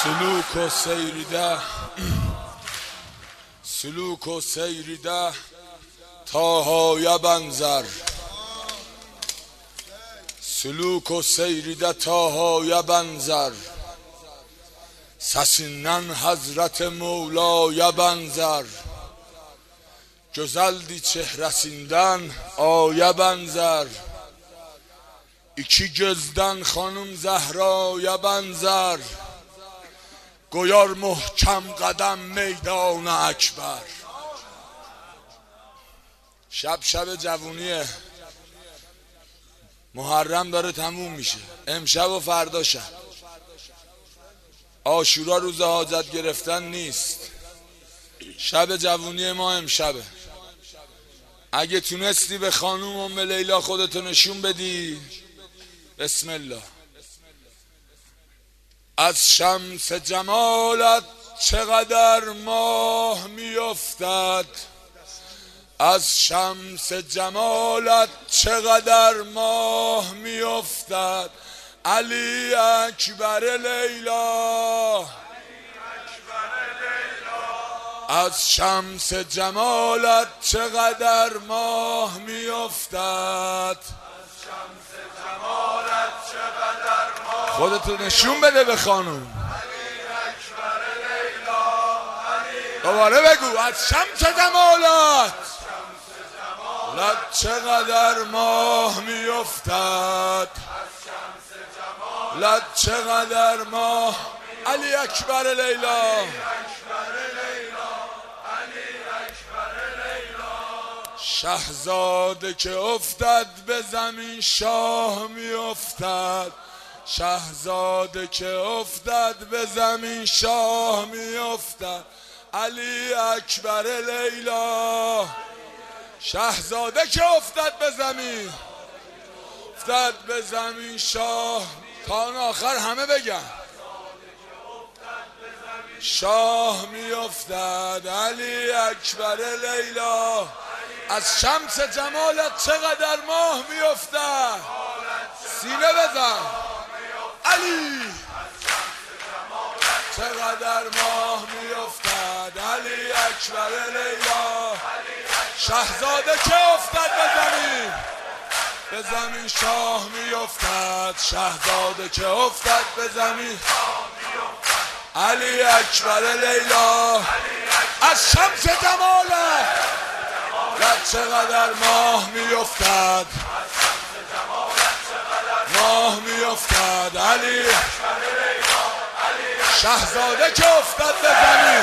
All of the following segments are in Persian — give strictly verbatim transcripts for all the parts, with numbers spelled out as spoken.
سلوک و سیریده سلوک و سیریده تا های بنظر سلوک و seyirde tahaya benzer. Sesinden Hazreti Mevla'ya benzer. Güzeldi çehresinden aya benzer. İki gözden Hanım Zehra'ya benzer. Koyar muhkem kadem meydana ekber. شب شب جوونیه، محرم داره تموم میشه، امشب و فردا شب. عاشورا روز حاجت گرفتن نیست، شب جوونی ما امشبه. اگه تونستی به خانوم ام لیلا خودتو نشون بدی، بسم الله. از شمس جمالت چقدر ماه میافتد، از شمس جمالت چقدر ماه میافتد. علی اکبر لیلا، از شمس جمالت چقدر ماه میافتد. خودتو نشون بده به خانوم. دوباره بگو از شمس جمالت لد چقدر ماه میافتد، لد چقدر ماه. علی اکبر لیلا، شهزاده که افتد به زمین شاه میافتد. شهزاده که افتد به زمین شاه میافتد. علی اکبر لیلا، شهزاده که افتد به زمین، افتد به زمین شاه. تا آخر همه بگن شاه میافتد. علی اکبر لیلا، از شمس جمالت چقدر ماه میافتد. سینه بزن علی، چقدر ماه میافتد. علی اکبر لیلا، شهزاده که افتد به زمین، به زمین شاه میافتد. شهزاده که افتد به زمین. علی اکبر لیلا، از شمس جمالت لد چقدر ماه میافتد، ماه میافتد. علی شهزاده که افتد به زمین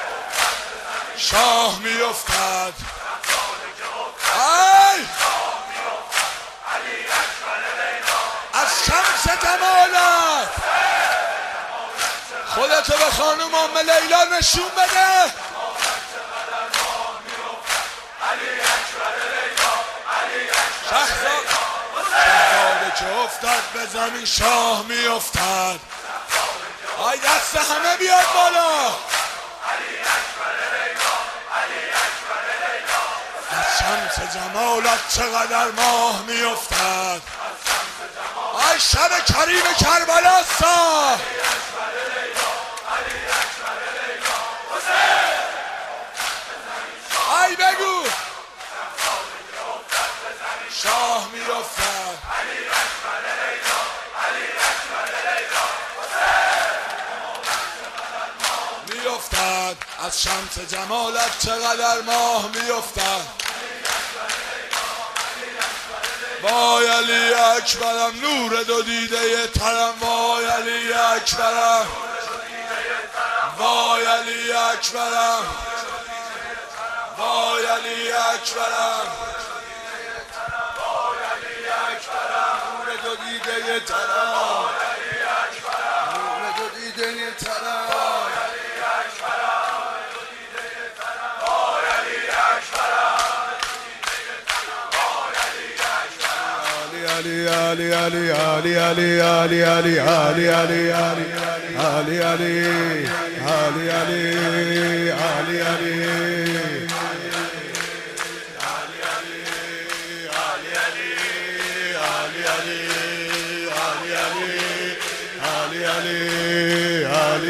شاه میافتد. ای از شمس جمالت خودتو به خانم ام لیلا نشون بده. شهزاده که افتد به زمین شاه میافتد. آی دست همه بیاد بالا. از شمس جمالت چقدر ماه میافتد. آی شب کریم کربلا سا. آی بگو شاه میافتد. میافتد از شمس جمالت چقدر ماه میافتد. وای علی اکبرم نور دو دیده ترم. وای علی اکبرم، وای علی اکبرم، وای علی اکبرم، نور دو دیده ترم، نور دو دیده ترم. Ali Ali Ali Ali Ali Ali Ali Ali Ali Ali Ali Ali Ali Ali Ali Ali Ali Ali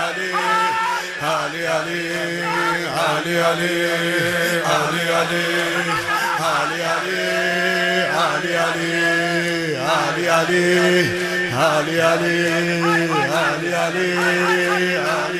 علی علی علی علی علی علی علی علی علی علی علی علی علی علی علی علی علی